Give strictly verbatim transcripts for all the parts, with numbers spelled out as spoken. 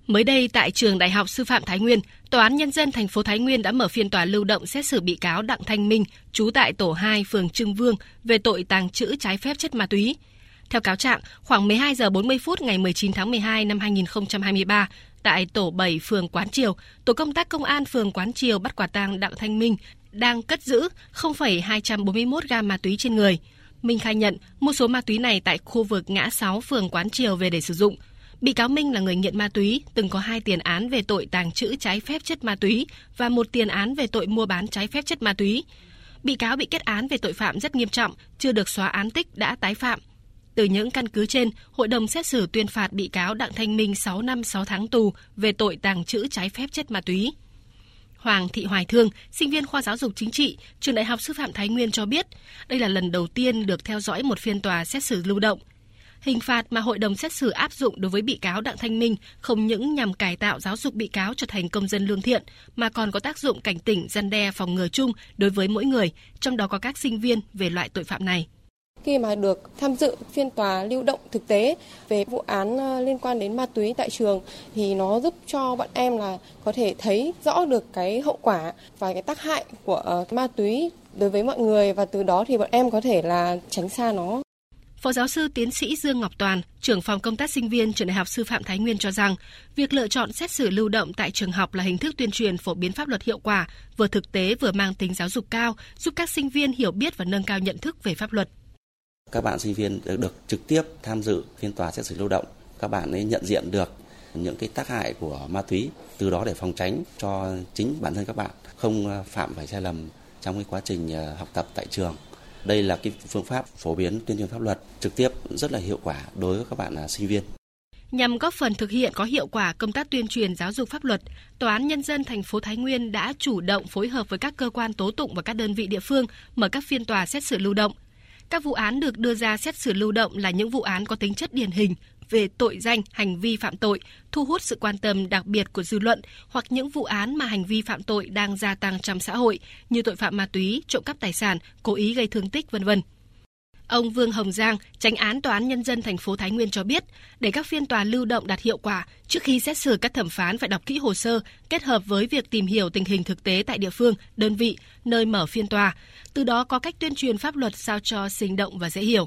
Mới đây tại trường Đại học Sư phạm Thái Nguyên, Tòa án Nhân dân thành phố Thái Nguyên đã mở phiên tòa lưu động xét xử bị cáo Đặng Thanh Minh, trú tại tổ hai, phường Trưng Vương về tội tàng trữ trái phép chất ma túy. Theo cáo trạng, khoảng mười hai giờ bốn mươi phút ngày mười chín tháng mười hai năm hai nghìn không trăm hai mươi ba, tại tổ bảy phường Quán Triều, tổ công tác công an phường Quán Triều bắt quả tang Đặng Thanh Minh đang cất giữ không phẩy hai trăm bốn mươi mốt gam ma túy trên người. Minh khai nhận mua số ma túy này tại khu vực ngã sáu phường Quán Triều về để sử dụng. Bị cáo Minh là người nghiện ma túy, từng có hai tiền án về tội tàng trữ trái phép chất ma túy và một tiền án về tội mua bán trái phép chất ma túy. Bị cáo bị kết án về tội phạm rất nghiêm trọng, chưa được xóa án tích đã tái phạm. Từ những căn cứ trên, Hội đồng xét xử tuyên phạt bị cáo Đặng Thanh Minh sáu năm sáu tháng tù về tội tàng trữ trái phép chất ma túy. Hoàng Thị Hoài Thương, sinh viên khoa giáo dục chính trị, trường Đại học Sư phạm Thái Nguyên cho biết, đây là lần đầu tiên được theo dõi một phiên tòa xét xử lưu động. Hình phạt mà hội đồng xét xử áp dụng đối với bị cáo Đặng Thanh Minh không những nhằm cải tạo giáo dục bị cáo trở thành công dân lương thiện, mà còn có tác dụng cảnh tỉnh, răn đe, phòng ngừa chung đối với mỗi người, trong đó có các sinh viên về loại tội phạm này. Khi mà được tham dự phiên tòa lưu động thực tế về vụ án liên quan đến ma túy tại trường thì nó giúp cho bọn em là có thể thấy rõ được cái hậu quả và cái tác hại của ma túy đối với mọi người, và từ đó thì bọn em có thể là tránh xa nó. Phó giáo sư tiến sĩ Dương Ngọc Toàn, trưởng phòng công tác sinh viên trường Đại học Sư phạm Thái Nguyên cho rằng, việc lựa chọn xét xử lưu động tại trường học là hình thức tuyên truyền phổ biến pháp luật hiệu quả, vừa thực tế vừa mang tính giáo dục cao, giúp các sinh viên hiểu biết và nâng cao nhận thức về pháp luật. Các bạn sinh viên được, được trực tiếp tham dự phiên tòa xét xử lưu động, các bạn ấy nhận diện được những cái tác hại của ma túy, từ đó để phòng tránh cho chính bản thân các bạn không phạm phải sai lầm trong cái quá trình học tập tại trường. Đây là cái phương pháp phổ biến tuyên truyền pháp luật trực tiếp rất là hiệu quả đối với các bạn sinh viên. Nhằm góp phần thực hiện có hiệu quả công tác tuyên truyền giáo dục pháp luật, Tòa án Nhân dân thành phố Thái Nguyên đã chủ động phối hợp với các cơ quan tố tụng và các đơn vị địa phương mở các phiên tòa xét xử lưu động. Các vụ án được đưa ra xét xử lưu động là những vụ án có tính chất điển hình về tội danh, hành vi phạm tội, thu hút sự quan tâm đặc biệt của dư luận, hoặc những vụ án mà hành vi phạm tội đang gia tăng trong xã hội như tội phạm ma túy, trộm cắp tài sản, cố ý gây thương tích, vân vân. Ông Vương Hồng Giang, Chánh án Tòa án Nhân dân thành phố Thái Nguyên cho biết, để các phiên tòa lưu động đạt hiệu quả, trước khi xét xử các thẩm phán phải đọc kỹ hồ sơ, kết hợp với việc tìm hiểu tình hình thực tế tại địa phương, đơn vị, nơi mở phiên tòa, từ đó có cách tuyên truyền pháp luật sao cho sinh động và dễ hiểu.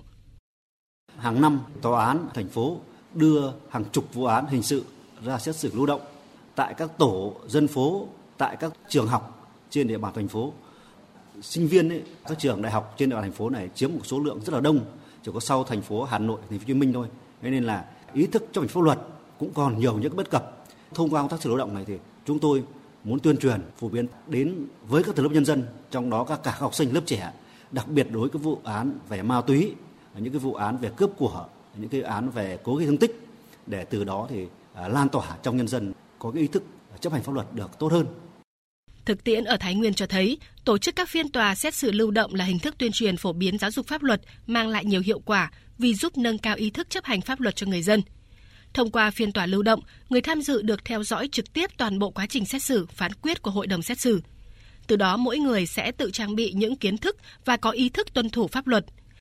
Hàng năm, Tòa án thành phố đưa hàng chục vụ án hình sự ra xét xử lưu động tại các tổ dân phố, tại các trường học trên địa bàn thành phố. Sinh viên ấy, các trường đại học trên địa bàn thành phố này chiếm một số lượng rất là đông, chỉ có sau thành phố Hà Nội, thành phố Hồ Chí Minh thôi. Thế nên là ý thức chấp hành pháp luật cũng còn nhiều những bất cập. Thông qua công tác xử lưu động này thì chúng tôi muốn tuyên truyền phổ biến đến với các tầng lớp nhân dân, trong đó các cả học sinh lớp trẻ, đặc biệt đối với các vụ án về ma túy, những cái vụ án về cướp của, những cái án về cố gây thương tích, để từ đó thì lan tỏa trong nhân dân có cái ý thức chấp hành pháp luật được tốt hơn. Thực tiễn ở Thái Nguyên cho thấy, tổ chức các phiên tòa xét xử lưu động là hình thức tuyên truyền phổ biến giáo dục pháp luật mang lại nhiều hiệu quả vì giúp nâng cao ý thức chấp hành pháp luật cho người dân. Thông qua phiên tòa lưu động, người tham dự được theo dõi trực tiếp toàn bộ quá trình xét xử, phán quyết của hội đồng xét xử. Từ đó mỗi người sẽ tự trang bị những kiến thức và có ý thức tuân thủ pháp luật.